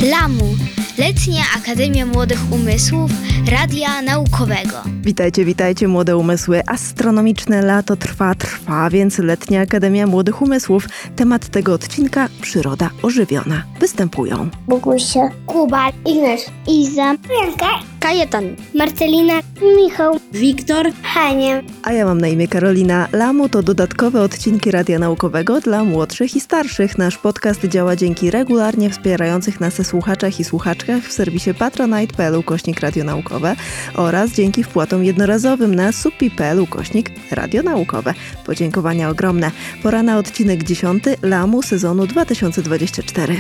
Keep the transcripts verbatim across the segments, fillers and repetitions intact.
Lamu, Letnia Akademia Młodych Umysłów Radia Naukowego. Witajcie, witajcie młode umysły. Astronomiczne lato trwa, trwa, więc Letnia Akademia Młodych Umysłów. Temat tego odcinka – przyroda ożywiona. Występują Bogusia, Kuba, Ignaś, Iza, Janka, Kajetan, Marcelina, Michał, Wiktor, Hania. A ja mam na imię Karolina. Lamu to dodatkowe odcinki Radia Naukowego dla młodszych i starszych. Nasz podcast działa dzięki regularnie wspierających nas słuchaczach i słuchaczkach w serwisie patronite kropka p l ukośnik Radio Naukowe oraz dzięki wpłatom jednorazowym na supi kropka p l ukośnik Radio Naukowe. Podziękowania ogromne. Pora na odcinek dziesiąty Lamu sezonu dwa tysiące dwudziestego czwartego.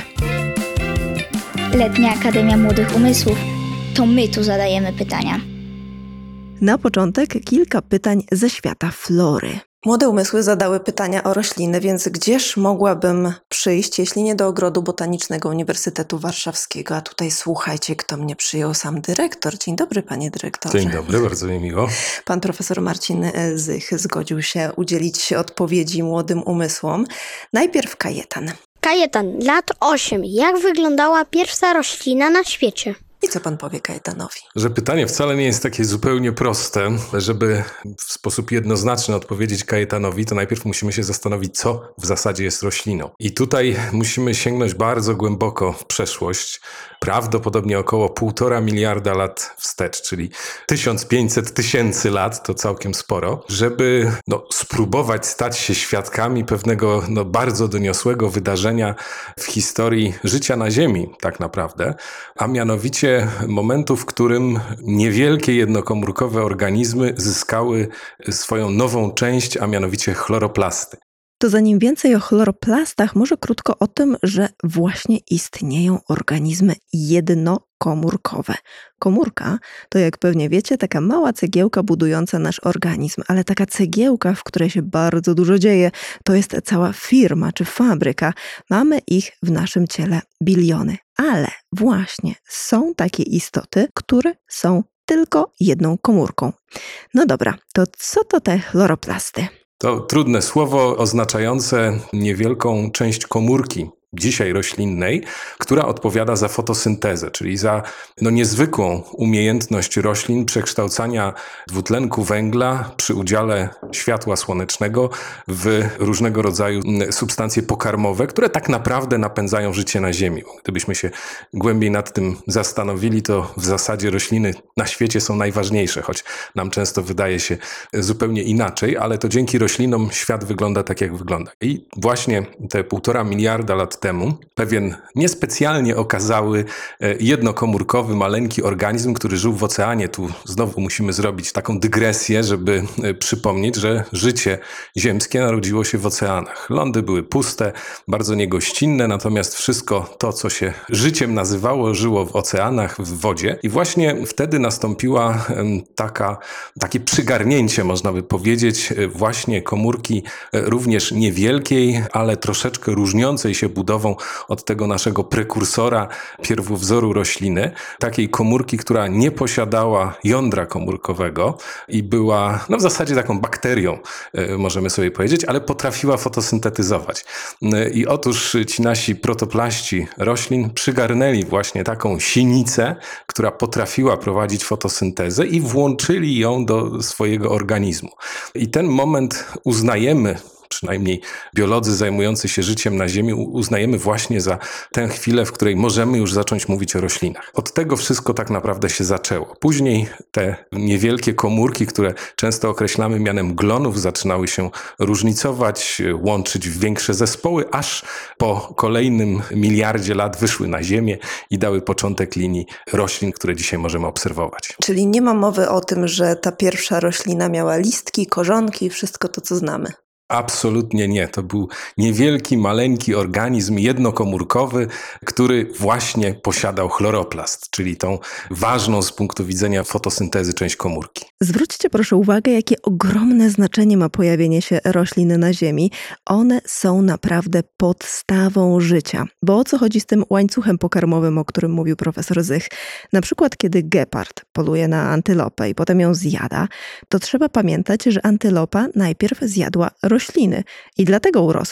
Letnia Akademia Młodych Umysłów. To my tu zadajemy pytania. Na początek kilka pytań ze świata flory. Młode umysły zadały pytania o rośliny, więc gdzież mogłabym przyjść, jeśli nie do Ogrodu Botanicznego Uniwersytetu Warszawskiego? A tutaj słuchajcie, kto mnie przyjął, sam dyrektor. Dzień dobry, panie dyrektorze. Dzień dobry, bardzo mi miło. Pan profesor Marcin Zych zgodził się udzielić odpowiedzi młodym umysłom. Najpierw Kajetan. Kajetan, lat osiem. Jak wyglądała pierwsza roślina na świecie? I co pan powie Kajetanowi? Że pytanie wcale nie jest takie zupełnie proste. Żeby w sposób jednoznaczny odpowiedzieć Kajetanowi, to najpierw musimy się zastanowić, co w zasadzie jest rośliną. I tutaj musimy sięgnąć bardzo głęboko w przeszłość, prawdopodobnie około półtora miliarda lat wstecz, czyli tysiąc pięćset tysięcy lat, to całkiem sporo, żeby no, spróbować stać się świadkami pewnego no, bardzo doniosłego wydarzenia w historii życia na Ziemi tak naprawdę, a mianowicie momentu, w którym niewielkie jednokomórkowe organizmy zyskały swoją nową część, a mianowicie chloroplasty. To zanim więcej o chloroplastach, może krótko o tym, że właśnie istnieją organizmy jednokomórkowe. Komórka to, jak pewnie wiecie, taka mała cegiełka budująca nasz organizm, ale taka cegiełka, w której się bardzo dużo dzieje, to jest cała firma czy fabryka. Mamy ich w naszym ciele biliony, ale właśnie są takie istoty, które są tylko jedną komórką. No dobra, to co to te chloroplasty? To trudne słowo oznaczające niewielką część komórki, dzisiaj roślinnej, która odpowiada za fotosyntezę, czyli za no, niezwykłą umiejętność roślin przekształcania dwutlenku węgla przy udziale światła słonecznego w różnego rodzaju substancje pokarmowe, które tak naprawdę napędzają życie na Ziemi. Gdybyśmy się głębiej nad tym zastanowili, to w zasadzie rośliny na świecie są najważniejsze, choć nam często wydaje się zupełnie inaczej, ale to dzięki roślinom świat wygląda tak, jak wygląda. I właśnie te półtora miliarda lat temu pewien niespecjalnie okazały jednokomórkowy, maleńki organizm, który żył w oceanie. Tu znowu musimy zrobić taką dygresję, żeby przypomnieć, że życie ziemskie narodziło się w oceanach. Lądy były puste, bardzo niegościnne, natomiast wszystko to, co się życiem nazywało, żyło w oceanach, w wodzie. I właśnie wtedy nastąpiła taka, takie przygarnięcie, można by powiedzieć, właśnie komórki również niewielkiej, ale troszeczkę różniącej się budową od tego naszego prekursora, pierwowzoru rośliny, takiej komórki, która nie posiadała jądra komórkowego i była no w zasadzie taką bakterią, możemy sobie powiedzieć, ale potrafiła fotosyntetyzować. I otóż ci nasi protoplaści roślin przygarnęli właśnie taką sinicę, która potrafiła prowadzić fotosyntezę i włączyli ją do swojego organizmu. I ten moment uznajemy, przynajmniej biolodzy zajmujący się życiem na Ziemi, uznajemy właśnie za tę chwilę, w której możemy już zacząć mówić o roślinach. Od tego wszystko tak naprawdę się zaczęło. Później te niewielkie komórki, które często określamy mianem glonów, zaczynały się różnicować, łączyć w większe zespoły, aż po kolejnym miliardzie lat wyszły na Ziemię i dały początek linii roślin, które dzisiaj możemy obserwować. Czyli nie ma mowy o tym, że ta pierwsza roślina miała listki, korzonki i wszystko to, co znamy. Absolutnie nie. To był niewielki, maleńki organizm jednokomórkowy, który właśnie posiadał chloroplast, czyli tą ważną z punktu widzenia fotosyntezy część komórki. Zwróćcie proszę uwagę, jakie ogromne znaczenie ma pojawienie się roślin na Ziemi. One są naprawdę podstawą życia. Bo o co chodzi z tym łańcuchem pokarmowym, o którym mówił profesor Zych? Na przykład, kiedy gepard poluje na antylopę i potem ją zjada, to trzeba pamiętać, że antylopa najpierw zjadła rośliny i dlatego urosła.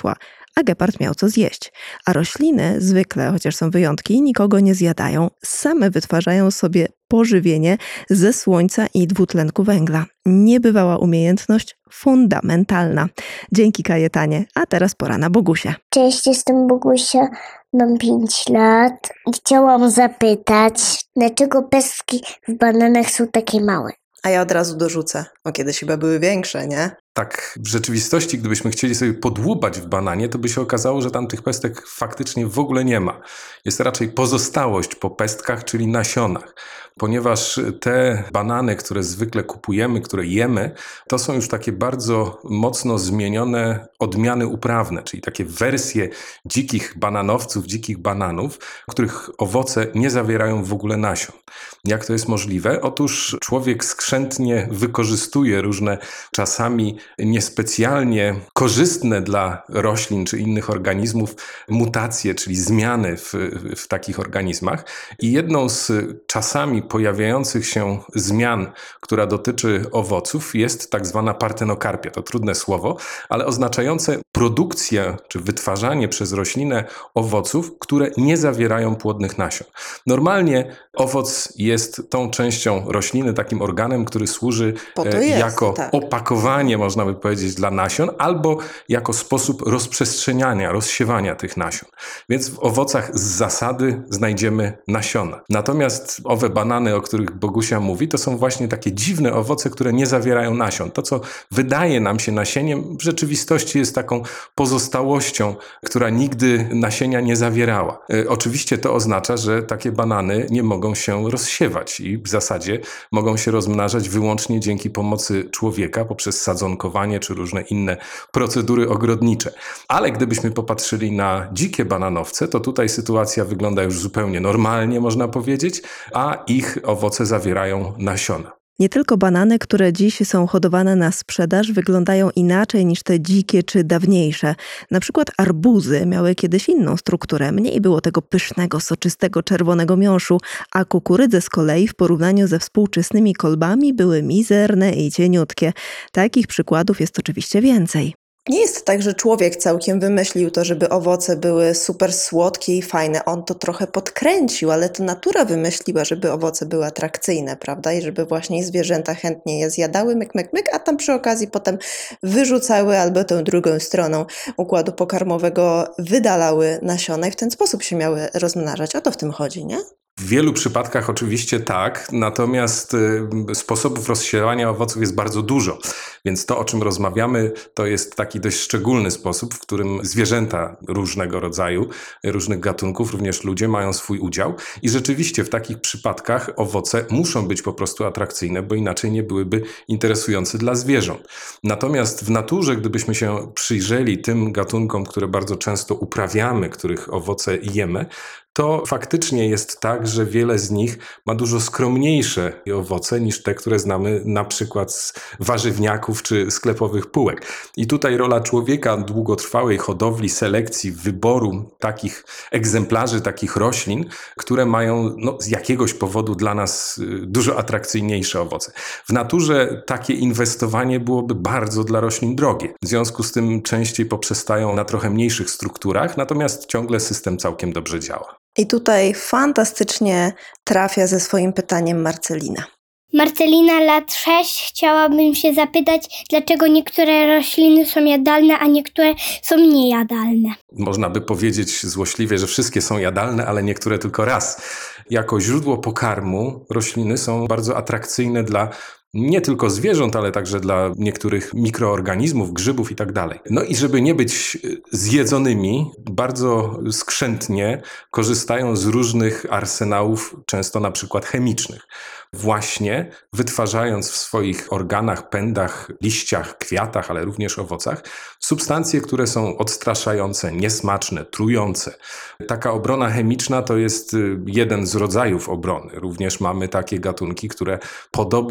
a gepard miał co zjeść. A rośliny zwykle, chociaż są wyjątki, nikogo nie zjadają, same wytwarzają sobie pożywienie ze słońca i dwutlenku węgla. Niebywała umiejętność, fundamentalna. Dzięki, Kajetanie, a teraz pora na Bogusia. Cześć, jestem Bogusia, mam pięć lat i chciałam zapytać, dlaczego pestki w bananach są takie małe? A ja od razu dorzucę, bo kiedyś chyba były większe, nie? Tak, w rzeczywistości, gdybyśmy chcieli sobie podłubać w bananie, to by się okazało, że tam tych pestek faktycznie w ogóle nie ma. Jest raczej pozostałość po pestkach, czyli nasionach. Ponieważ te banany, które zwykle kupujemy, które jemy, to są już takie bardzo mocno zmienione odmiany uprawne, czyli takie wersje dzikich bananowców, dzikich bananów, których owoce nie zawierają w ogóle nasion. Jak to jest możliwe? Otóż człowiek skrzętnie wykorzystuje różne czasami niespecjalnie korzystne dla roślin czy innych organizmów mutacje, czyli zmiany w, w takich organizmach. I jedną z czasami pojawiających się zmian, która dotyczy owoców, jest tak zwana partenokarpia. To trudne słowo, ale oznaczające produkcję czy wytwarzanie przez roślinę owoców, które nie zawierają płodnych nasion. Normalnie owoc jest tą częścią rośliny, takim organem, który służy jest, jako tak. opakowanie, można by powiedzieć, dla nasion, albo jako sposób rozprzestrzeniania, rozsiewania tych nasion. Więc w owocach z zasady znajdziemy nasiona. Natomiast owe banany, o których Bogusia mówi, to są właśnie takie dziwne owoce, które nie zawierają nasion. To, co wydaje nam się nasieniem, w rzeczywistości jest taką pozostałością, która nigdy nasienia nie zawierała. E, oczywiście to oznacza, że takie banany nie mogą się rozsiewać i w zasadzie mogą się rozmnażać wyłącznie dzięki pomocy człowieka poprzez sadzonkowanie czy różne inne procedury ogrodnicze. Ale gdybyśmy popatrzyli na dzikie bananowce, to tutaj sytuacja wygląda już zupełnie normalnie, można powiedzieć, a ich owoce zawierają nasiona. Nie tylko banany, które dziś są hodowane na sprzedaż, wyglądają inaczej niż te dzikie czy dawniejsze. Na przykład arbuzy miały kiedyś inną strukturę, mniej było tego pysznego, soczystego, czerwonego miąższu, a kukurydze z kolei w porównaniu ze współczesnymi kolbami były mizerne i cieniutkie. Takich przykładów jest oczywiście więcej. Nie jest tak, że człowiek całkiem wymyślił to, żeby owoce były super słodkie i fajne. On to trochę podkręcił, ale to natura wymyśliła, żeby owoce były atrakcyjne, prawda? I żeby właśnie zwierzęta chętnie je zjadały, myk, myk, myk, a tam przy okazji potem wyrzucały albo tą drugą stroną układu pokarmowego wydalały nasiona i w ten sposób się miały rozmnażać. O to w tym chodzi, nie? W wielu przypadkach oczywiście tak, natomiast y, sposobów rozsiewania owoców jest bardzo dużo. Więc to, o czym rozmawiamy, to jest taki dość szczególny sposób, w którym zwierzęta różnego rodzaju, różnych gatunków, również ludzie mają swój udział. I rzeczywiście w takich przypadkach owoce muszą być po prostu atrakcyjne, bo inaczej nie byłyby interesujące dla zwierząt. Natomiast w naturze, gdybyśmy się przyjrzeli tym gatunkom, które bardzo często uprawiamy, których owoce jemy, to faktycznie jest tak, że wiele z nich ma dużo skromniejsze owoce niż te, które znamy na przykład z warzywniaków czy sklepowych półek. I tutaj rola człowieka, długotrwałej hodowli, selekcji, wyboru takich egzemplarzy, takich roślin, które mają no, z jakiegoś powodu dla nas dużo atrakcyjniejsze owoce. W naturze takie inwestowanie byłoby bardzo dla roślin drogie. W związku z tym częściej poprzestają na trochę mniejszych strukturach, natomiast ciągle system całkiem dobrze działa. I tutaj fantastycznie trafia ze swoim pytaniem Marcelina. Marcelina, lat sześć. Chciałabym się zapytać, dlaczego niektóre rośliny są jadalne, a niektóre są niejadalne. Można by powiedzieć złośliwie, że wszystkie są jadalne, ale niektóre tylko raz. Jako źródło pokarmu rośliny są bardzo atrakcyjne dla nie tylko zwierząt, ale także dla niektórych mikroorganizmów, grzybów i tak dalej. No i żeby nie być zjedzonymi, bardzo skrzętnie korzystają z różnych arsenałów, często na przykład chemicznych. Właśnie wytwarzając w swoich organach, pędach, liściach, kwiatach, ale również owocach, substancje, które są odstraszające, niesmaczne, trujące. Taka obrona chemiczna to jest jeden z rodzajów obrony. Również mamy takie gatunki, które podobne cele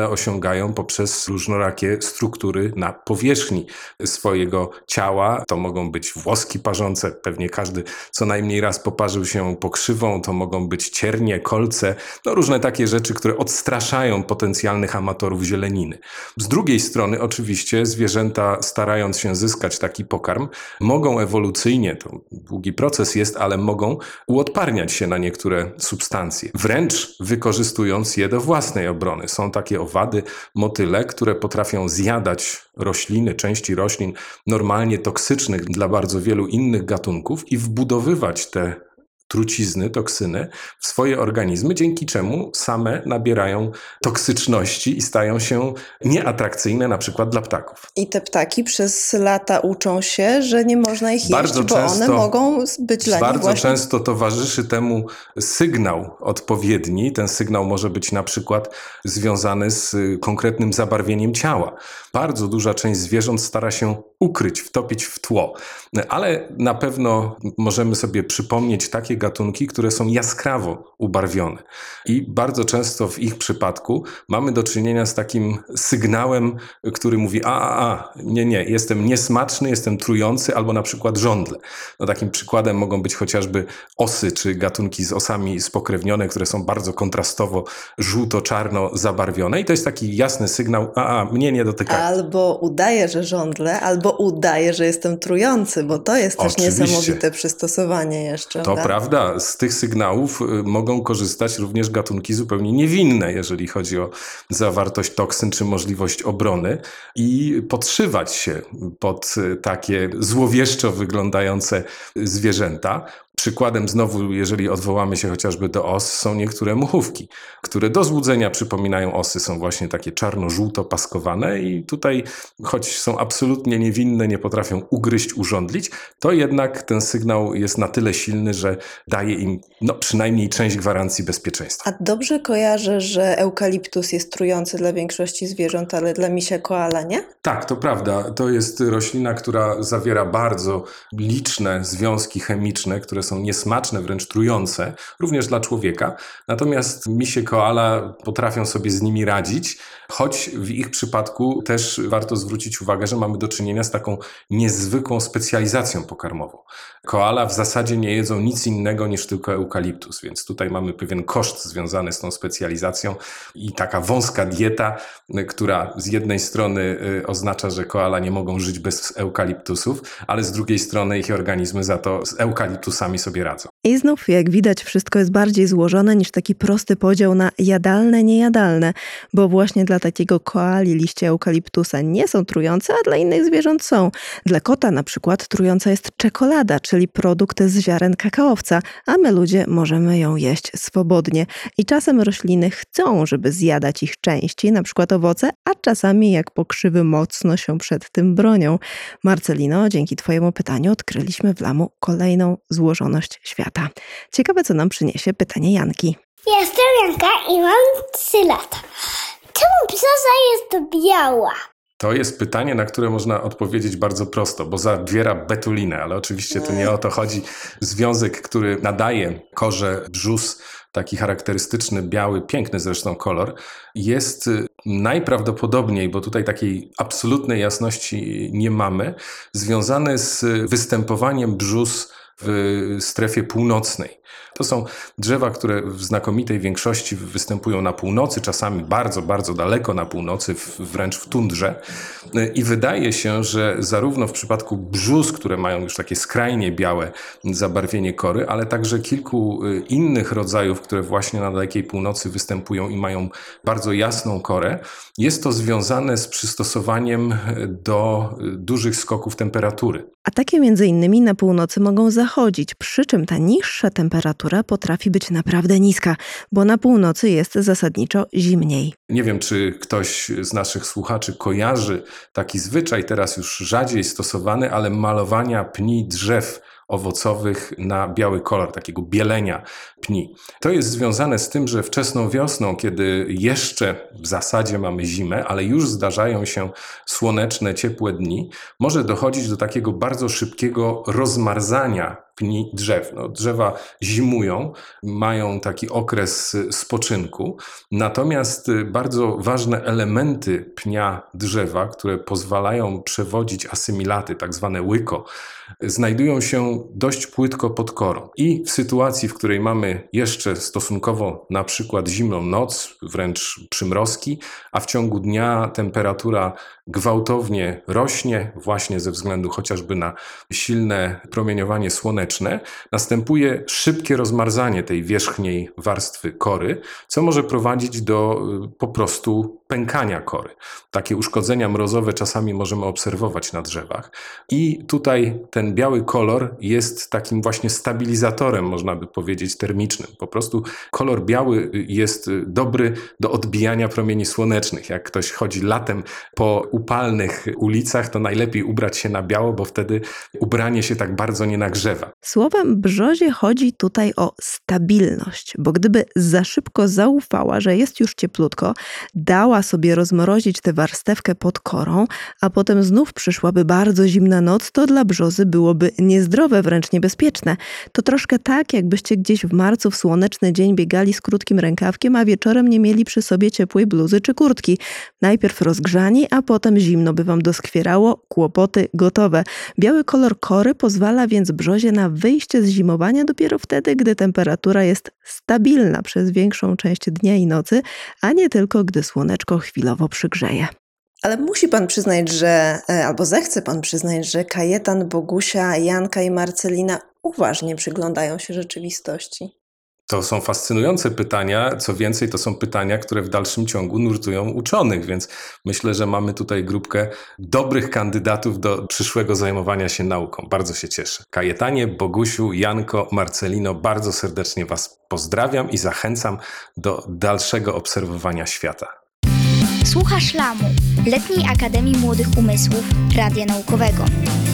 one osiągają poprzez różnorakie struktury na powierzchni swojego ciała. To mogą być włoski parzące, pewnie każdy co najmniej raz poparzył się pokrzywą, to mogą być ciernie, kolce, no różne takie rzeczy, które odstraszają potencjalnych amatorów zieleniny. Z drugiej strony oczywiście zwierzęta, starając się zyskać taki pokarm, mogą ewolucyjnie, to długi proces jest, ale mogą uodparniać się na niektóre substancje, wręcz wykorzystując je do własnej obrony. Są takie owady, motyle, które potrafią zjadać rośliny, części roślin normalnie toksycznych dla bardzo wielu innych gatunków i wbudowywać te trucizny, toksyny w swoje organizmy, dzięki czemu same nabierają toksyczności i stają się nieatrakcyjne na przykład dla ptaków. I te ptaki przez lata uczą się, że nie można ich bardzo jeść, bo często, one mogą być dla nich Bardzo właśnie... często towarzyszy temu sygnał odpowiedni. Ten sygnał może być na przykład związany z konkretnym zabarwieniem ciała. Bardzo duża część zwierząt stara się ukryć, wtopić w tło. Ale na pewno możemy sobie przypomnieć takie gatunki, które są jaskrawo ubarwione. I bardzo często w ich przypadku mamy do czynienia z takim sygnałem, który mówi a, a, a, nie, nie, jestem niesmaczny, jestem trujący, albo na przykład żądle. No, takim przykładem mogą być chociażby osy, czy gatunki z osami spokrewnione, które są bardzo kontrastowo żółto-czarno zabarwione i to jest taki jasny sygnał, a, a, mnie nie dotyka. Albo udaje, że żądlę, albo udaje, że jestem trujący, bo to jest też Oczywiście. niesamowite przystosowanie jeszcze. To prawda? prawda, z tych sygnałów mogą korzystać również gatunki zupełnie niewinne, jeżeli chodzi o zawartość toksyn czy możliwość obrony i podszywać się pod takie złowieszczo wyglądające zwierzęta. Przykładem znowu, jeżeli odwołamy się chociażby do os, są niektóre muchówki, które do złudzenia przypominają osy, są właśnie takie czarno-żółto paskowane i tutaj, choć są absolutnie niewinne, nie potrafią ugryźć, urządlić, to jednak ten sygnał jest na tyle silny, że daje im no, przynajmniej część gwarancji bezpieczeństwa. A dobrze kojarzę, że eukaliptus jest trujący dla większości zwierząt, ale dla misia koala nie? Tak, to prawda. To jest roślina, która zawiera bardzo liczne związki chemiczne, które są niesmaczne, wręcz trujące, również dla człowieka. Natomiast misie koala potrafią sobie z nimi radzić, choć w ich przypadku też warto zwrócić uwagę, że mamy do czynienia z taką niezwykłą specjalizacją pokarmową. Koala w zasadzie nie jedzą nic innego niż tylko eukaliptus, więc tutaj mamy pewien koszt związany z tą specjalizacją i taka wąska dieta, która z jednej strony oznacza, że koala nie mogą żyć bez eukaliptusów, ale z drugiej strony ich organizmy za to z eukaliptusami sobie radzą. I znów, jak widać, wszystko jest bardziej złożone niż taki prosty podział na jadalne, niejadalne, bo właśnie dla takiego koali liście eukaliptusa nie są trujące, a dla innych zwierząt są. Dla kota na przykład trująca jest czekolada, czyli produkt z ziaren kakaowca, a my ludzie możemy ją jeść swobodnie. I czasem rośliny chcą, żeby zjadać ich częściej, na przykład owoce, a czasami jak pokrzywy mocno się przed tym bronią. Marcelino, dzięki Twojemu pytaniu odkryliśmy w lamu kolejną złożoność świata. Ciekawe, co nam przyniesie pytanie Janki. Jestem Janka i mam trzy lata. Czemu brzoza jest biała? To jest pytanie, na które można odpowiedzieć bardzo prosto, bo zawiera betulinę, ale oczywiście to nie o to chodzi. Związek, który nadaje korze brzus taki charakterystyczny, biały, piękny zresztą kolor, jest najprawdopodobniej, bo tutaj takiej absolutnej jasności nie mamy, związany z występowaniem brzus w strefie północnej. To są drzewa, które w znakomitej większości występują na północy, czasami bardzo, bardzo daleko na północy, wręcz w tundrze. I wydaje się, że zarówno w przypadku brzus, które mają już takie skrajnie białe zabarwienie kory, ale także kilku innych rodzajów, które właśnie na dalekiej północy występują i mają bardzo jasną korę, jest to związane z przystosowaniem do dużych skoków temperatury. A takie między innymi na północy mogą zachodzić, przy czym ta niższa temperatura potrafi być naprawdę niska, bo na północy jest zasadniczo zimniej. Nie wiem, czy ktoś z naszych słuchaczy kojarzy taki zwyczaj, teraz już rzadziej stosowany, ale malowania pni drzew owocowych na biały kolor, takiego bielenia pni. To jest związane z tym, że wczesną wiosną, kiedy jeszcze w zasadzie mamy zimę, ale już zdarzają się słoneczne, ciepłe dni, może dochodzić do takiego bardzo szybkiego rozmarzania pni drzew. No, drzewa zimują, mają taki okres spoczynku, natomiast bardzo ważne elementy pnia drzewa, które pozwalają przewodzić asymilaty, tak zwane łyko, znajdują się dość płytko pod korą. I w sytuacji, w której mamy jeszcze stosunkowo na przykład zimną noc, wręcz przymrozki, a w ciągu dnia temperatura gwałtownie rośnie, właśnie ze względu chociażby na silne promieniowanie słoneczne, następuje szybkie rozmarzanie tej wierzchniej warstwy kory, co może prowadzić do po prostu pękania kory. Takie uszkodzenia mrozowe czasami możemy obserwować na drzewach. I tutaj ten biały kolor jest takim właśnie stabilizatorem, można by powiedzieć, termicznym. Po prostu kolor biały jest dobry do odbijania promieni słonecznych. Jak ktoś chodzi latem po upalnych ulicach, to najlepiej ubrać się na biało, bo wtedy ubranie się tak bardzo nie nagrzewa. Słowem brzozie chodzi tutaj o stabilność, bo gdyby za szybko zaufała, że jest już cieplutko, dała sobie rozmrozić tę warstewkę pod korą, a potem znów przyszłaby bardzo zimna noc, to dla brzozy byłoby niezdrowe, wręcz niebezpieczne. To troszkę tak, jakbyście gdzieś w marcu w słoneczny dzień biegali z krótkim rękawkiem, a wieczorem nie mieli przy sobie ciepłej bluzy czy kurtki. Najpierw rozgrzani, a potem zimno by wam doskwierało, kłopoty gotowe. Biały kolor kory pozwala więc brzozie na wyjście z zimowania dopiero wtedy, gdy temperatura jest stabilna przez większą część dnia i nocy, a nie tylko gdy słoneczko chwilowo przygrzeje. Ale musi pan przyznać, że, albo zechce pan przyznać, że Kajetan, Bogusia, Janka i Marcelina uważnie przyglądają się rzeczywistości. To są fascynujące pytania, co więcej to są pytania, które w dalszym ciągu nurtują uczonych, więc myślę, że mamy tutaj grupkę dobrych kandydatów do przyszłego zajmowania się nauką. Bardzo się cieszę. Kajetanie, Bogusiu, Janko, Marcelino, bardzo serdecznie was pozdrawiam i zachęcam do dalszego obserwowania świata. Słuchasz Lamu, Letniej Akademii Młodych Umysłów Radia Naukowego.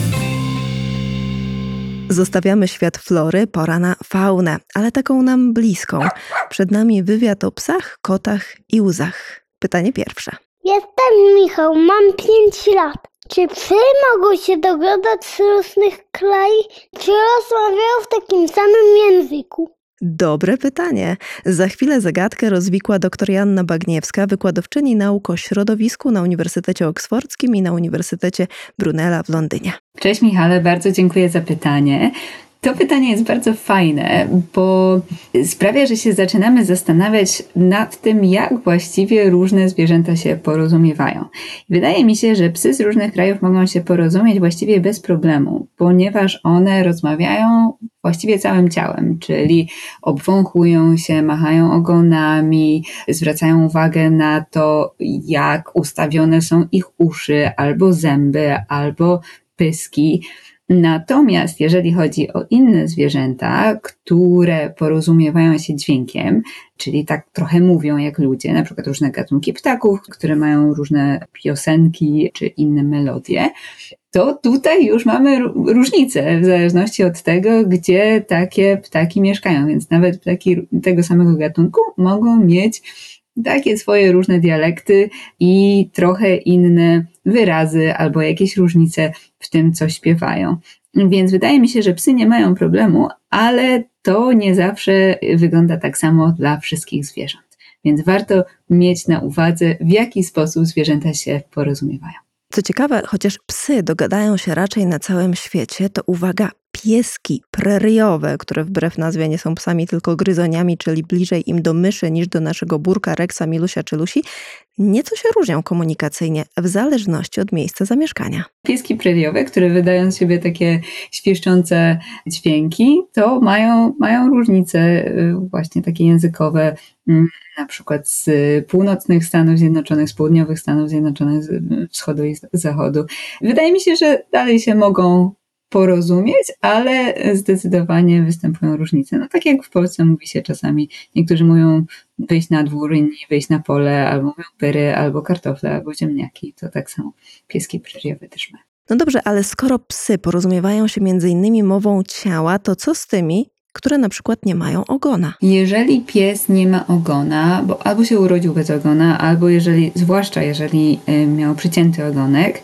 Zostawiamy świat flory, pora na faunę, ale taką nam bliską. Przed nami wywiad o psach, kotach i łzach. Pytanie pierwsze. Jestem Michał, mam pięć lat. Czy psy mogą się dogadać z różnych krajów? Czy rozmawiają w takim samym języku? Dobre pytanie. Za chwilę zagadkę rozwikła dr Joanna Bagniewska, wykładowczyni nauk o środowisku na Uniwersytecie Oksfordzkim i na Uniwersytecie Brunella w Londynie. Cześć Michale, bardzo dziękuję za pytanie. To pytanie jest bardzo fajne, bo sprawia, że się zaczynamy zastanawiać nad tym, jak właściwie różne zwierzęta się porozumiewają. Wydaje mi się, że psy z różnych krajów mogą się porozumieć właściwie bez problemu, ponieważ one rozmawiają właściwie całym ciałem, czyli obwąchują się, machają ogonami, zwracają uwagę na to, jak ustawione są ich uszy, albo zęby, albo pyski. Natomiast jeżeli chodzi o inne zwierzęta, które porozumiewają się dźwiękiem, czyli tak trochę mówią jak ludzie, na przykład różne gatunki ptaków, które mają różne piosenki czy inne melodie, to tutaj już mamy różnice w zależności od tego, gdzie takie ptaki mieszkają. Więc nawet ptaki tego samego gatunku mogą mieć takie swoje różne dialekty i trochę inne wyrazy albo jakieś różnice w tym, co śpiewają. Więc wydaje mi się, że psy nie mają problemu, ale to nie zawsze wygląda tak samo dla wszystkich zwierząt. Więc warto mieć na uwadze, w jaki sposób zwierzęta się porozumiewają. Co ciekawe, chociaż psy dogadają się raczej na całym świecie, to uwaga, pieski preriowe, które wbrew nazwie nie są psami, tylko gryzoniami, czyli bliżej im do myszy niż do naszego burka, Rexa, Milusia czy Lusi, nieco się różnią komunikacyjnie w zależności od miejsca zamieszkania. Pieski preriowe, które wydają z siebie takie świszczące dźwięki, to mają, mają różnice właśnie takie językowe, na przykład z północnych Stanów Zjednoczonych, z południowych Stanów Zjednoczonych, z wschodu i z zachodu. Wydaje mi się, że dalej się mogą porozumieć, ale zdecydowanie występują różnice. No tak jak w Polsce mówi się czasami, niektórzy mówią wyjść na dwór, inni wyjść na pole, albo mówią pyry, albo kartofle, albo ziemniaki. To tak samo pieski preriowe też mają. No dobrze, ale skoro psy porozumiewają się między innymi mową ciała, to co z tymi, które na przykład nie mają ogona? Jeżeli pies nie ma ogona, bo albo się urodził bez ogona, albo jeżeli, zwłaszcza jeżeli miał przycięty ogonek,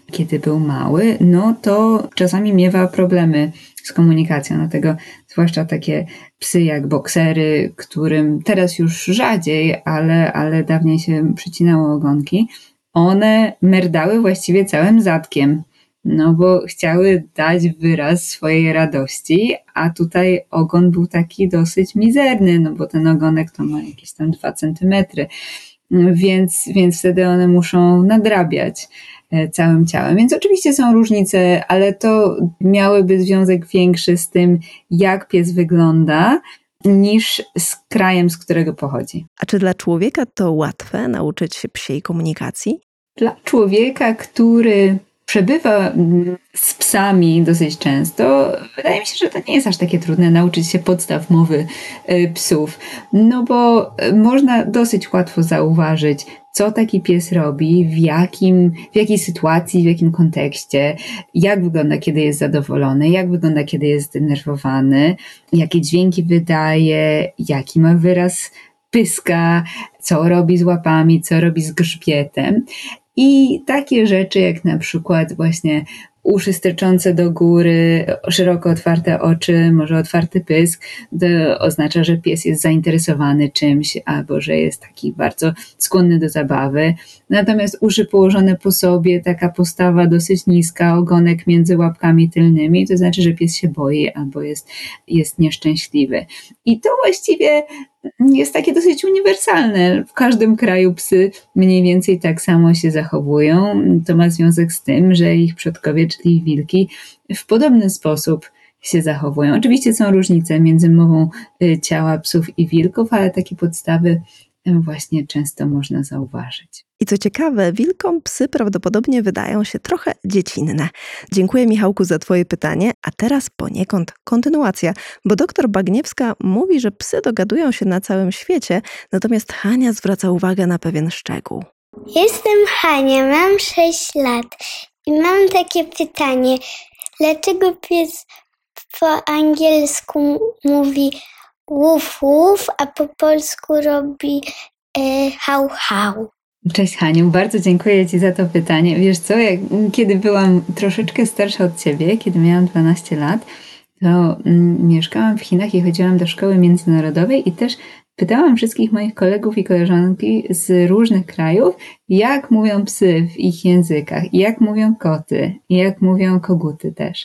kiedy był mały, no to czasami miewa problemy z komunikacją. Dlatego zwłaszcza takie psy jak boksery, którym teraz już rzadziej, ale, ale dawniej się przycinało ogonki, one merdały właściwie całym zadkiem. No bo chciały dać wyraz swojej radości, a tutaj ogon był taki dosyć mizerny, no bo ten ogonek to ma jakieś tam dwa centymetry, więc, więc wtedy one muszą nadrabiać całym ciałem. Więc oczywiście są różnice, ale to miałyby związek większy z tym, jak pies wygląda, niż z krajem, z którego pochodzi. A czy dla człowieka to łatwe nauczyć się psiej komunikacji? Dla człowieka, który przebywa z psami dosyć często, wydaje mi się, że to nie jest aż takie trudne nauczyć się podstaw mowy psów, no bo można dosyć łatwo zauważyć, co taki pies robi, w jakim, w jakiej sytuacji, w jakim kontekście, jak wygląda, kiedy jest zadowolony, jak wygląda, kiedy jest zdenerwowany, jakie dźwięki wydaje, jaki ma wyraz pyska, co robi z łapami, co robi z grzbietem. I takie rzeczy jak na przykład właśnie uszy sterczące do góry, szeroko otwarte oczy, może otwarty pysk, to oznacza, że pies jest zainteresowany czymś albo że jest taki bardzo skłonny do zabawy. Natomiast uszy położone po sobie, taka postawa dosyć niska, ogonek między łapkami tylnymi, to znaczy, że pies się boi albo jest, jest nieszczęśliwy. I to właściwie jest takie dosyć uniwersalne. W każdym kraju psy mniej więcej tak samo się zachowują. To ma związek z tym, że ich przodkowie, czyli wilki, w podobny sposób się zachowują. Oczywiście są różnice między mową ciała psów i wilków, ale takie podstawy właśnie często można zauważyć. I co ciekawe, wilkom psy prawdopodobnie wydają się trochę dziecinne. Dziękuję, Michałku, za twoje pytanie, a teraz poniekąd kontynuacja, bo doktor Bagniewska mówi, że psy dogadują się na całym świecie, natomiast Hania zwraca uwagę na pewien szczegół. Jestem Hania, mam sześć lat i mam takie pytanie. Dlaczego pies po angielsku mówi wuf wuf, a po polsku robi e, hał hał? Cześć Haniu, bardzo dziękuję Ci za to pytanie. Wiesz co, jak, kiedy byłam troszeczkę starsza od Ciebie, kiedy miałam dwanaście lat, to mm, mieszkałam w Chinach i chodziłam do szkoły międzynarodowej i też pytałam wszystkich moich kolegów i koleżanki z różnych krajów, jak mówią psy w ich językach, jak mówią koty, jak mówią koguty też.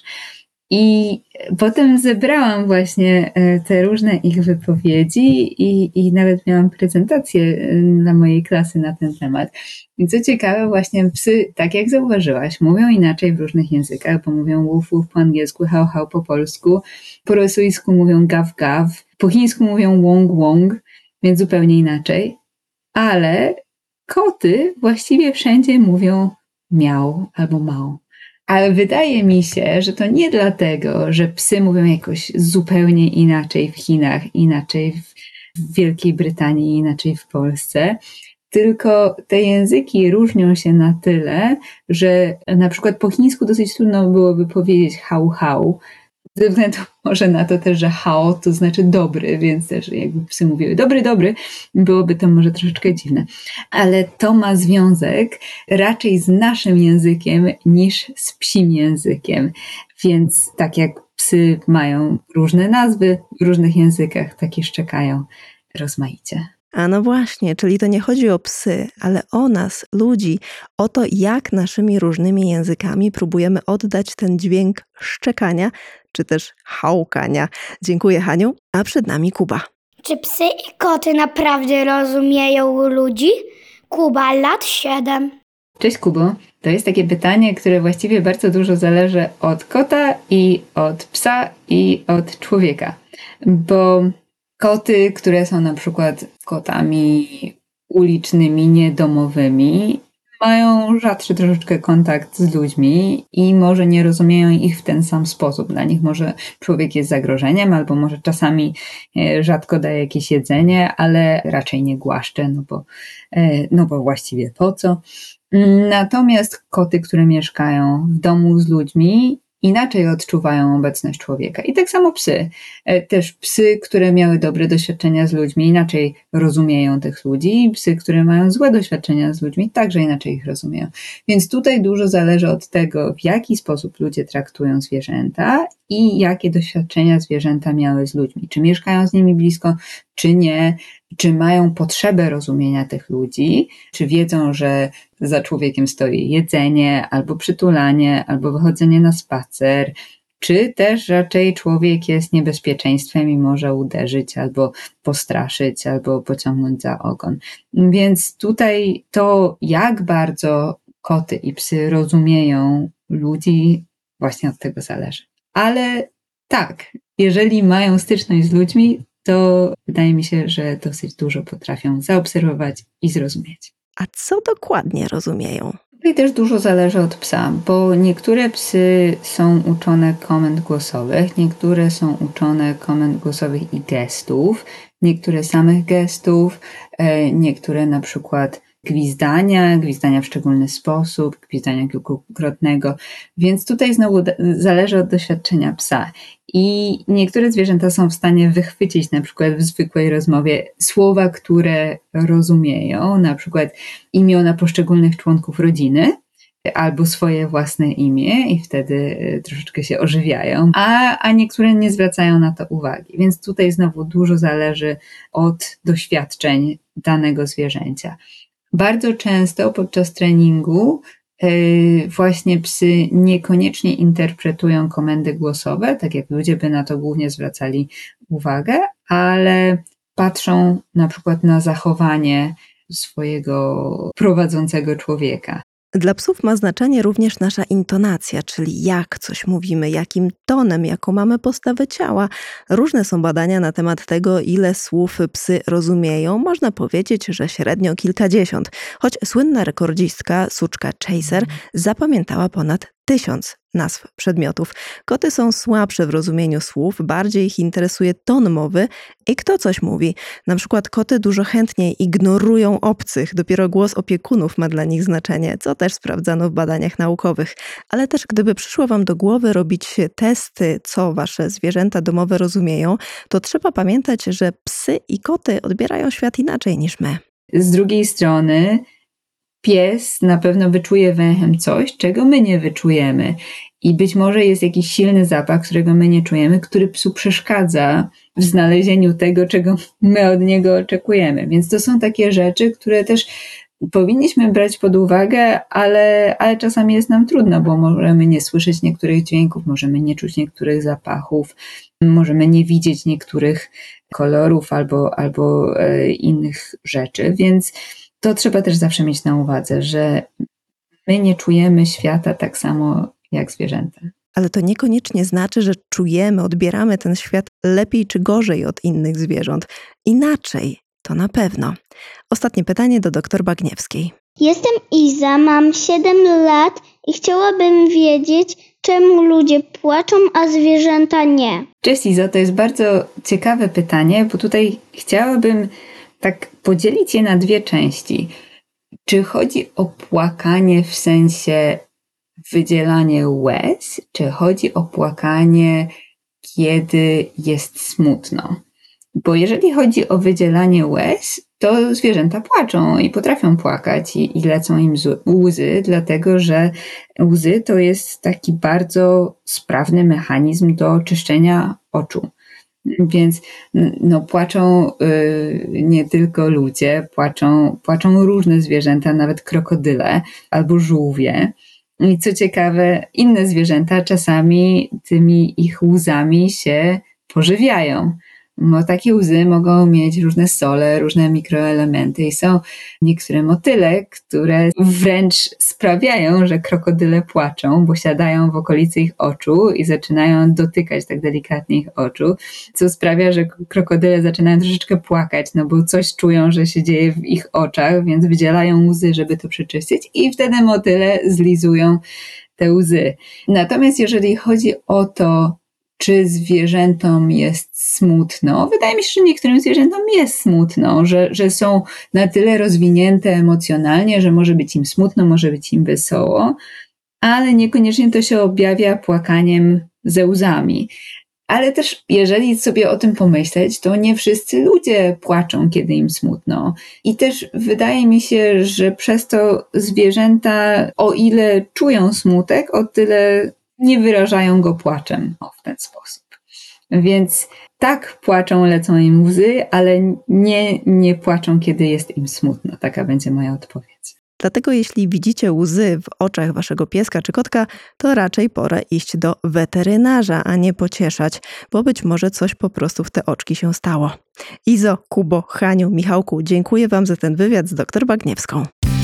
I potem zebrałam właśnie te różne ich wypowiedzi i, i nawet miałam prezentację dla mojej klasy na ten temat. I co ciekawe, właśnie psy, tak jak zauważyłaś, mówią inaczej w różnych językach, bo mówią wuf wuf po angielsku, hał hał po polsku, po rosyjsku mówią gaw gaw, po chińsku mówią wong wong, więc zupełnie inaczej. Ale koty właściwie wszędzie mówią miał albo mał. Ale wydaje mi się, że to nie dlatego, że psy mówią jakoś zupełnie inaczej w Chinach, inaczej w Wielkiej Brytanii, inaczej w Polsce, tylko te języki różnią się na tyle, że na przykład po chińsku dosyć trudno byłoby powiedzieć hał hał, ze względu może na to też, że hao to znaczy dobry, więc też jakby psy mówiły dobry, dobry, byłoby to może troszeczkę dziwne. Ale to ma związek raczej z naszym językiem niż z psim językiem. Więc tak jak psy mają różne nazwy w różnych językach, tak i szczekają rozmaicie. A no właśnie, czyli to nie chodzi o psy, ale o nas, ludzi, o to, jak naszymi różnymi językami próbujemy oddać ten dźwięk szczekania, czy też hałkania. Dziękuję, Haniu, a przed nami Kuba. Czy psy i koty naprawdę rozumieją ludzi? Kuba, lat siedem. Cześć Kubo, to jest takie pytanie, które właściwie bardzo dużo zależy od kota i od psa i od człowieka, bo koty, które są na przykład kotami ulicznymi, niedomowymi, mają rzadszy troszeczkę kontakt z ludźmi i może nie rozumieją ich w ten sam sposób. Dla nich może człowiek jest zagrożeniem, albo może czasami rzadko daje jakieś jedzenie, ale raczej nie głaszcze, no bo, no bo właściwie po co. Natomiast koty, które mieszkają w domu z ludźmi inaczej odczuwają obecność człowieka. I tak samo psy. Też psy, które miały dobre doświadczenia z ludźmi, inaczej rozumieją tych ludzi. Psy, które mają złe doświadczenia z ludźmi, także inaczej ich rozumieją. Więc tutaj dużo zależy od tego, w jaki sposób ludzie traktują zwierzęta i jakie doświadczenia zwierzęta miały z ludźmi. Czy mieszkają z nimi blisko, czy nie. Czy mają potrzebę rozumienia tych ludzi, czy wiedzą, że za człowiekiem stoi jedzenie, albo przytulanie, albo wychodzenie na spacer, czy też raczej człowiek jest niebezpieczeństwem i może uderzyć, albo postraszyć, albo pociągnąć za ogon. Więc tutaj to, jak bardzo koty i psy rozumieją ludzi, właśnie od tego zależy. Ale tak, jeżeli mają styczność z ludźmi, to wydaje mi się, że dosyć dużo potrafią zaobserwować i zrozumieć. A co dokładnie rozumieją? Tutaj też dużo zależy od psa, bo niektóre psy są uczone komend głosowych, niektóre są uczone komend głosowych i gestów, niektóre samych gestów, niektóre na przykład gwizdania, gwizdania w szczególny sposób, gwizdania kilkukrotnego, więc tutaj znowu zależy od doświadczenia psa. I niektóre zwierzęta są w stanie wychwycić na przykład w zwykłej rozmowie słowa, które rozumieją, na przykład imiona poszczególnych członków rodziny, albo swoje własne imię i wtedy troszeczkę się ożywiają, a, a niektóre nie zwracają na to uwagi. Więc tutaj znowu dużo zależy od doświadczeń danego zwierzęcia. Bardzo często podczas treningu yy, właśnie psy niekoniecznie interpretują komendy głosowe, tak jak ludzie by na to głównie zwracali uwagę, ale patrzą na przykład na zachowanie swojego prowadzącego człowieka. Dla psów ma znaczenie również nasza intonacja, czyli jak coś mówimy, jakim tonem, jaką mamy postawę ciała. Różne są badania na temat tego, ile słów psy rozumieją. Można powiedzieć, że średnio kilkadziesiąt, choć słynna rekordzistka, suczka Chaser, zapamiętała ponad tysiąc nazw przedmiotów. Koty są słabsze w rozumieniu słów, bardziej ich interesuje ton mowy i kto coś mówi. Na przykład koty dużo chętniej ignorują obcych, dopiero głos opiekunów ma dla nich znaczenie, co też sprawdzano w badaniach naukowych. Ale też gdyby przyszło wam do głowy robić testy, co wasze zwierzęta domowe rozumieją, to trzeba pamiętać, że psy i koty odbierają świat inaczej niż my. Z drugiej strony pies na pewno wyczuje węchem coś, czego my nie wyczujemy. I być może jest jakiś silny zapach, którego my nie czujemy, który psu przeszkadza w znalezieniu tego, czego my od niego oczekujemy. Więc to są takie rzeczy, które też powinniśmy brać pod uwagę, ale, ale czasami jest nam trudno, bo możemy nie słyszeć niektórych dźwięków, możemy nie czuć niektórych zapachów, możemy nie widzieć niektórych kolorów albo, albo e, innych rzeczy, więc to trzeba też zawsze mieć na uwadze, że my nie czujemy świata tak samo jak zwierzęta. Ale to niekoniecznie znaczy, że czujemy, odbieramy ten świat lepiej czy gorzej od innych zwierząt. Inaczej, to na pewno. Ostatnie pytanie do doktor Bagniewskiej. Jestem Iza, mam siedem lat i chciałabym wiedzieć, czemu ludzie płaczą, a zwierzęta nie. Cześć Izo, to jest bardzo ciekawe pytanie, bo tutaj chciałabym tak podzielić je na dwie części. Czy chodzi o płakanie w sensie wydzielanie łez, czy chodzi o płakanie, kiedy jest smutno? Bo jeżeli chodzi o wydzielanie łez, to zwierzęta płaczą i potrafią płakać i, i lecą im łzy, dlatego że łzy to jest taki bardzo sprawny mechanizm do czyszczenia oczu. Więc no, płaczą y, nie tylko ludzie, płaczą, płaczą różne zwierzęta, nawet krokodyle albo żółwie. I co ciekawe, inne zwierzęta czasami tymi ich łzami się pożywiają. Bo takie łzy mogą mieć różne sole, różne mikroelementy i są niektóre motyle, które wręcz sprawiają, że krokodyle płaczą, bo siadają w okolicy ich oczu i zaczynają dotykać tak delikatnie ich oczu, co sprawia, że krokodyle zaczynają troszeczkę płakać, no bo coś czują, że się dzieje w ich oczach, więc wydzielają łzy, żeby to przeczyścić i wtedy motyle zlizują te łzy. Natomiast jeżeli chodzi o to, czy zwierzętom jest smutno? Wydaje mi się, że niektórym zwierzętom jest smutno, że, że są na tyle rozwinięte emocjonalnie, że może być im smutno, może być im wesoło, ale niekoniecznie to się objawia płakaniem ze łzami. Ale też, jeżeli sobie o tym pomyśleć, to nie wszyscy ludzie płaczą, kiedy im smutno. I też wydaje mi się, że przez to zwierzęta, o ile czują smutek, o tyle nie wyrażają go płaczem. O, w ten sposób. Więc tak, płaczą, lecą im łzy, ale nie, nie płaczą, kiedy jest im smutno. Taka będzie moja odpowiedź. Dlatego jeśli widzicie łzy w oczach waszego pieska czy kotka, to raczej pora iść do weterynarza, a nie pocieszać, bo być może coś po prostu w te oczki się stało. Izo, Kubo, Haniu, Michałku, dziękuję wam za ten wywiad z doktor Bagniewską.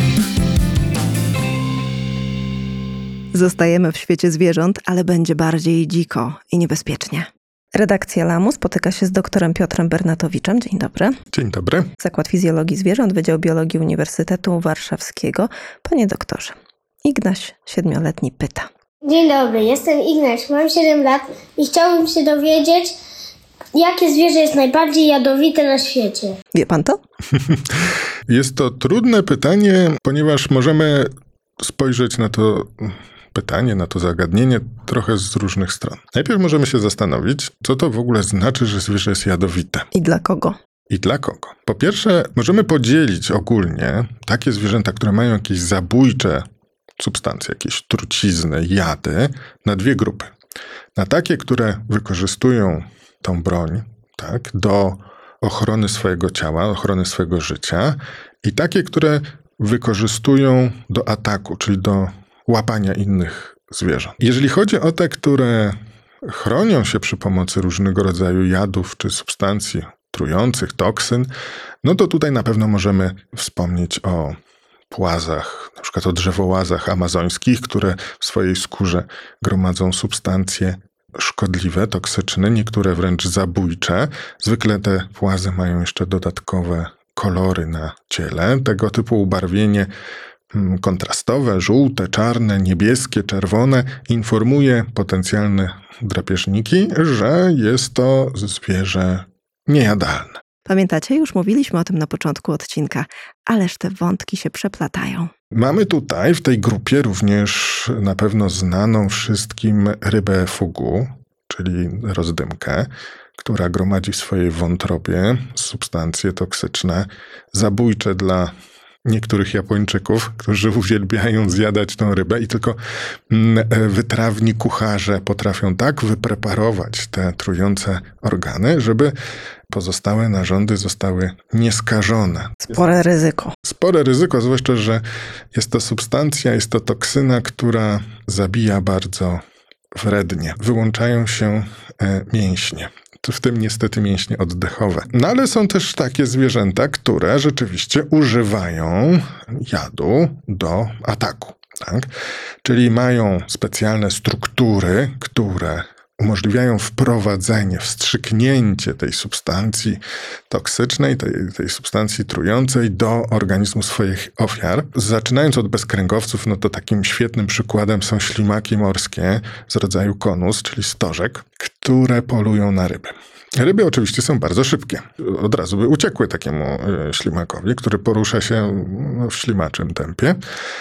Zostajemy w świecie zwierząt, ale będzie bardziej dziko i niebezpiecznie. Redakcja Lamu spotyka się z doktorem Piotrem Bernatowiczem. Dzień dobry. Dzień dobry. Zakład Fizjologii Zwierząt, Wydział Biologii Uniwersytetu Warszawskiego. Panie doktorze, Ignaś, siedmioletni, pyta. Dzień dobry, jestem Ignaś, mam siedem lat i chciałbym się dowiedzieć, jakie zwierzę jest najbardziej jadowite na świecie. Wie pan to? Jest to trudne pytanie, ponieważ możemy spojrzeć na to pytanie, na to zagadnienie trochę z różnych stron. Najpierw możemy się zastanowić, co to w ogóle znaczy, że zwierzę jest jadowite. I dla kogo? I dla kogo? Po pierwsze, możemy podzielić ogólnie takie zwierzęta, które mają jakieś zabójcze substancje, jakieś trucizny, jady, na dwie grupy. Na takie, które wykorzystują tą broń, tak, do ochrony swojego ciała, ochrony swojego życia, i takie, które wykorzystują do ataku, czyli do łapania innych zwierząt. Jeżeli chodzi o te, które chronią się przy pomocy różnego rodzaju jadów czy substancji trujących, toksyn, no to tutaj na pewno możemy wspomnieć o płazach, na przykład o drzewołazach amazońskich, które w swojej skórze gromadzą substancje szkodliwe, toksyczne, niektóre wręcz zabójcze. Zwykle te płazy mają jeszcze dodatkowe kolory na ciele. Tego typu ubarwienie kontrastowe, żółte, czarne, niebieskie, czerwone informuje potencjalne drapieżniki, że jest to zwierzę niejadalne. Pamiętacie, już mówiliśmy o tym na początku odcinka, ależ te wątki się przeplatają. Mamy tutaj w tej grupie również na pewno znaną wszystkim rybę fugu, czyli rozdymkę, która gromadzi w swojej wątrobie substancje toksyczne, zabójcze dla niektórych Japończyków, którzy uwielbiają zjadać tą rybę i tylko wytrawni kucharze potrafią tak wypreparować te trujące organy, żeby pozostałe narządy zostały nieskażone. Spore ryzyko. Spore ryzyko, zwłaszcza, że jest to substancja, jest to toksyna, która zabija bardzo wrednie. Wyłączają się mięśnie. W tym niestety mięśnie oddechowe. No ale są też takie zwierzęta, które rzeczywiście używają jadu do ataku. Tak? Czyli mają specjalne struktury, które umożliwiają wprowadzenie, wstrzyknięcie tej substancji toksycznej, tej, tej substancji trującej do organizmu swoich ofiar. Zaczynając od bezkręgowców, no to takim świetnym przykładem są ślimaki morskie z rodzaju konus, czyli stożek, które polują na ryby. Ryby oczywiście są bardzo szybkie. Od razu by uciekły takiemu ślimakowi, który porusza się w ślimaczym tempie.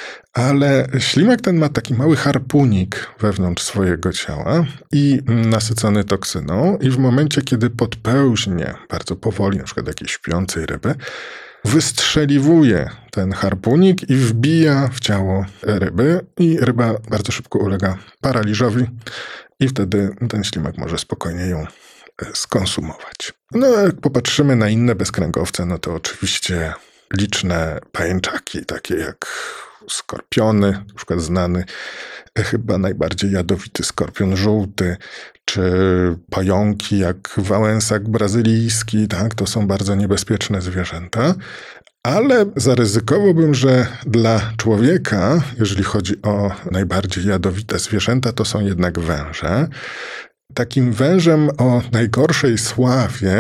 Ale ślimak ten ma taki mały harpunik wewnątrz swojego ciała i nasycony toksyną, i w momencie, kiedy podpełźnie bardzo powoli, na przykład jakiejś śpiącej ryby, wystrzeliwuje ten harpunik i wbija w ciało ryby i ryba bardzo szybko ulega paraliżowi i wtedy ten ślimak może spokojnie ją skonsumować. No jak popatrzymy na inne bezkręgowce, no to oczywiście liczne pajęczaki, takie jak skorpiony, na przykład znany chyba najbardziej jadowity skorpion żółty, czy pająki jak wałęsak brazylijski, tak, to są bardzo niebezpieczne zwierzęta, ale zaryzykowałbym, że dla człowieka, jeżeli chodzi o najbardziej jadowite zwierzęta, to są jednak węże. Takim wężem o najgorszej sławie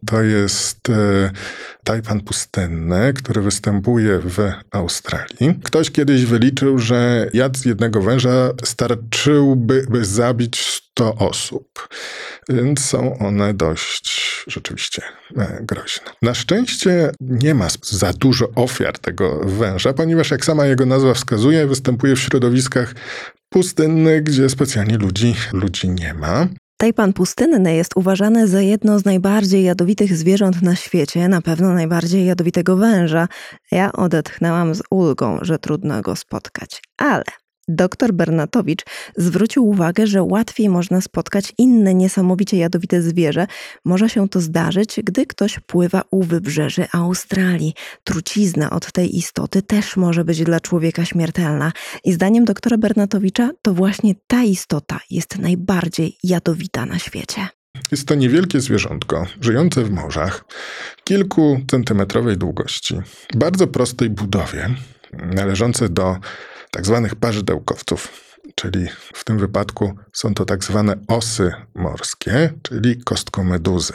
to jest e, tajpan pustynny, który występuje w Australii. Ktoś kiedyś wyliczył, że jad z jednego węża starczyłby, by zabić sto osób. Więc są one dość rzeczywiście e, groźne. Na szczęście nie ma za dużo ofiar tego węża, ponieważ jak sama jego nazwa wskazuje, występuje w środowiskach pustynnych, gdzie specjalnie ludzi, ludzi nie ma. Tajpan pustynny jest uważany za jedno z najbardziej jadowitych zwierząt na świecie, na pewno najbardziej jadowitego węża. Ja odetchnęłam z ulgą, że trudno go spotkać. Ale doktor Bernatowicz zwrócił uwagę, że łatwiej można spotkać inne niesamowicie jadowite zwierzę. Może się to zdarzyć, gdy ktoś pływa u wybrzeży Australii. Trucizna od tej istoty też może być dla człowieka śmiertelna. I zdaniem doktora Bernatowicza to właśnie ta istota jest najbardziej jadowita na świecie. Jest to niewielkie zwierzątko, żyjące w morzach, kilkucentymetrowej długości, bardzo prostej budowie, należące do tak zwanych parzydełkowców, czyli w tym wypadku są to tak zwane osy morskie, czyli kostkomeduzy,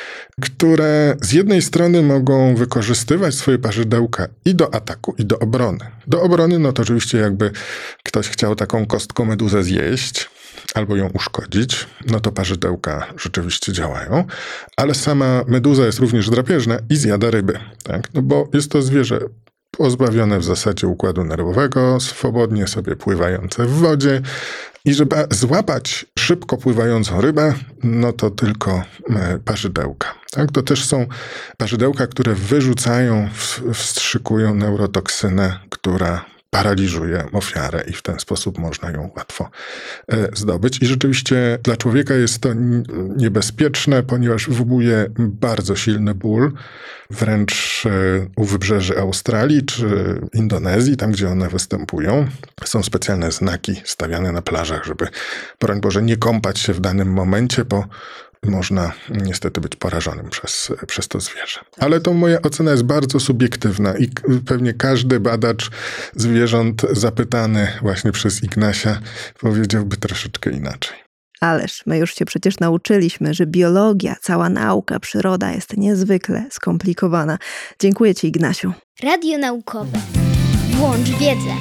które z jednej strony mogą wykorzystywać swoje parzydełka i do ataku, i do obrony. Do obrony, no to oczywiście jakby ktoś chciał taką kostkomeduzę zjeść albo ją uszkodzić, no to parzydełka rzeczywiście działają, ale sama meduza jest również drapieżna i zjada ryby, tak? No bo jest to zwierzę pozbawione w zasadzie układu nerwowego, swobodnie sobie pływające w wodzie i żeby złapać szybko pływającą rybę, no to tylko parzydełka. Tak? To też są parzydełka, które wyrzucają, wstrzykują neurotoksynę, która paraliżuje ofiarę i w ten sposób można ją łatwo zdobyć. I rzeczywiście dla człowieka jest to niebezpieczne, ponieważ wywołuje bardzo silny ból, wręcz u wybrzeży Australii czy Indonezji, tam gdzie one występują. Są specjalne znaki stawiane na plażach, żeby, broń Boże, nie kąpać się w danym momencie, bo można niestety być porażonym przez, przez to zwierzę. Ale to moja ocena jest bardzo subiektywna i pewnie każdy badacz zwierząt zapytany właśnie przez Ignasia powiedziałby troszeczkę inaczej. Ależ my już się przecież nauczyliśmy, że biologia, cała nauka, przyroda jest niezwykle skomplikowana. Dziękuję Ci, Ignasiu. Radio naukowe. Włącz wiedzę.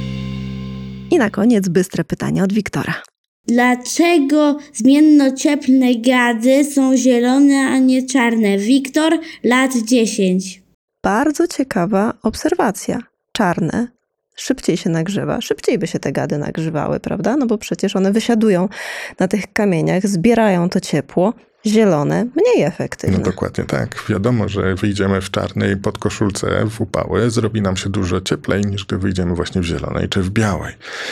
I na koniec bystre pytanie od Wiktora. Dlaczego zmiennocieplne gady są zielone, a nie czarne? Wiktor, lat dziesięć. Bardzo ciekawa obserwacja. Czarne szybciej się nagrzewa, szybciej by się te gady nagrzewały, prawda? No bo przecież one wysiadują na tych kamieniach, zbierają to ciepło. Zielone, mniej efektywne. No dokładnie tak. Wiadomo, że wyjdziemy w czarnej podkoszulce w upały, zrobi nam się dużo cieplej niż gdy wyjdziemy właśnie w zielonej czy w białej.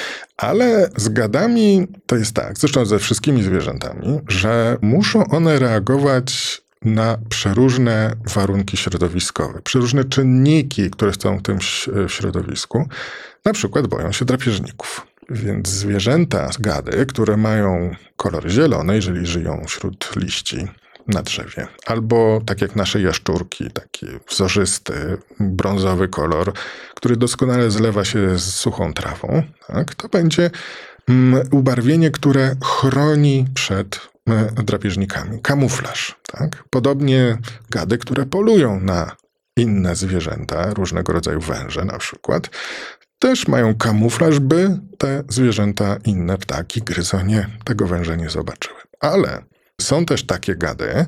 Ale z gadami to jest tak, zresztą ze wszystkimi zwierzętami, że muszą one reagować na przeróżne warunki środowiskowe, przeróżne czynniki, które są w tym środowisku. Na przykład boją się drapieżników. Więc zwierzęta, gady, które mają kolor zielony, jeżeli żyją wśród liści na drzewie, albo tak jak nasze jaszczurki, taki wzorzysty, brązowy kolor, który doskonale zlewa się z suchą trawą, tak, to będzie mm, ubarwienie, które chroni przed y, drapieżnikami. Kamuflaż. Tak? Podobnie gady, które polują na inne zwierzęta, różnego rodzaju węże na przykład, też mają kamuflaż, by te zwierzęta, inne ptaki, gryzonie tego węża nie zobaczyły. Ale są też takie gady,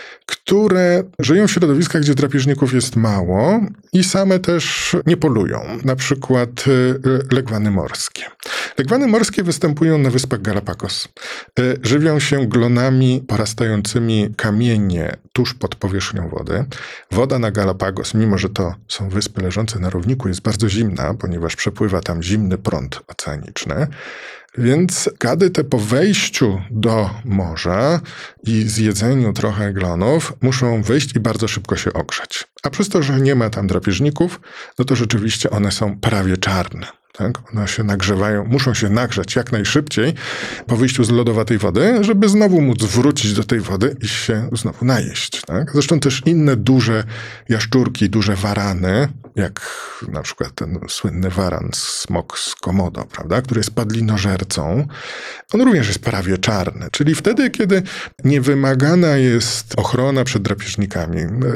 które żyją w środowiskach, gdzie drapieżników jest mało i same też nie polują. Na przykład legwany morskie. Legwany morskie występują na wyspach Galapagos. Żywią się glonami porastającymi kamienie tuż pod powierzchnią wody. Woda na Galapagos, mimo że to są wyspy leżące na równiku, jest bardzo zimna, ponieważ przepływa tam zimny prąd oceaniczny. Więc gady te po wejściu do morza i zjedzeniu trochę glonów muszą wyjść i bardzo szybko się ogrzać. A przez to, że nie ma tam drapieżników, no to rzeczywiście one są prawie czarne. Tak? One się nagrzewają, muszą się nagrzać jak najszybciej po wyjściu z lodowatej wody, żeby znowu móc wrócić do tej wody i się znowu najeść. Tak? Zresztą też inne duże jaszczurki, duże warany, jak na przykład ten słynny waran, smok z Komodo, prawda, który jest padlinożercą, on również jest prawie czarny. Czyli wtedy, kiedy niewymagana jest ochrona przed drapieżnikami,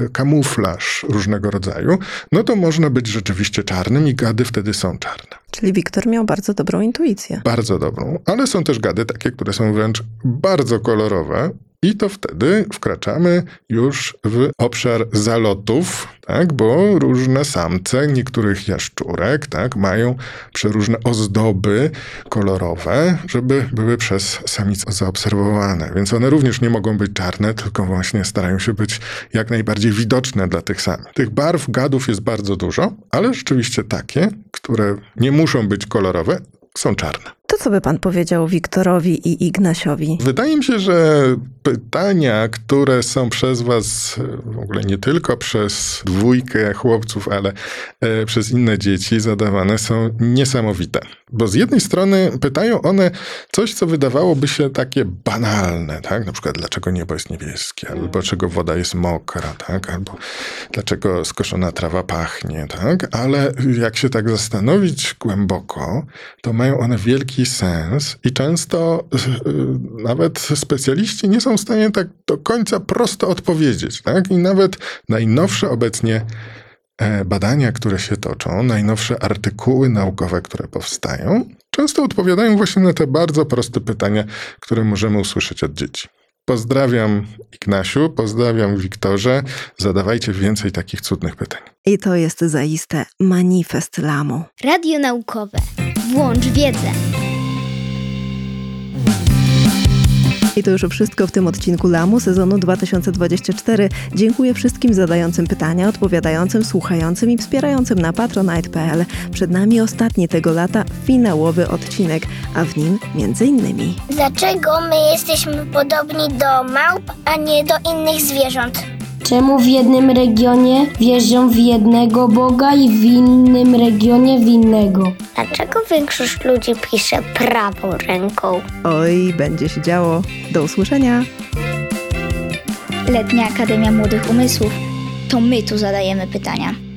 kamuflaż różnego rodzaju, no to można być rzeczywiście czarnym i gady wtedy są czarne. Czyli Wiktor miał bardzo dobrą intuicję. Bardzo dobrą, ale są też gady takie, które są wręcz bardzo kolorowe i to wtedy wkraczamy już w obszar zalotów, tak, bo różne samce niektórych jaszczurek, tak, mają przeróżne ozdoby kolorowe, żeby były przez samice zaobserwowane. Więc one również nie mogą być czarne, tylko właśnie starają się być jak najbardziej widoczne dla tych samych. Tych barw gadów jest bardzo dużo, ale rzeczywiście takie, które nie muszą być kolorowe, są czarne. To co by pan powiedział Wiktorowi i Ignasiowi? Wydaje mi się, że pytania, które są przez was, w ogóle nie tylko przez dwójkę chłopców, ale e, przez inne dzieci zadawane są niesamowite. Bo z jednej strony pytają one coś, co wydawałoby się takie banalne, tak? Na przykład dlaczego niebo jest niebieskie, albo dlaczego woda jest mokra, tak? Albo dlaczego skoszona trawa pachnie, tak? Ale jak się tak zastanowić głęboko, to mają one wielki sens i często yy, nawet specjaliści nie są w stanie tak do końca prosto odpowiedzieć, tak? I nawet najnowsze obecnie e, badania, które się toczą, najnowsze artykuły naukowe, które powstają, często odpowiadają właśnie na te bardzo proste pytania, które możemy usłyszeć od dzieci. Pozdrawiam Ignasiu, pozdrawiam Wiktorze, zadawajcie więcej takich cudnych pytań. I to jest zaiste manifest Lamu. Radio naukowe. Włącz wiedzę. I to już wszystko w tym odcinku Lamu sezonu dwa tysiące dwudziestego czwartego. Dziękuję wszystkim zadającym pytania, odpowiadającym, słuchającym i wspierającym na patronite kropka p l. Przed nami ostatni tego lata finałowy odcinek, a w nim między innymi Dlaczego my jesteśmy podobni do małp, a nie do innych zwierząt? Czemu w jednym regionie wierzą w jednego Boga i w innym regionie w innego? Dlaczego większość ludzi pisze prawą ręką? Oj, będzie się działo. Do usłyszenia. Letnia Akademia Młodych Umysłów. To my tu zadajemy pytania.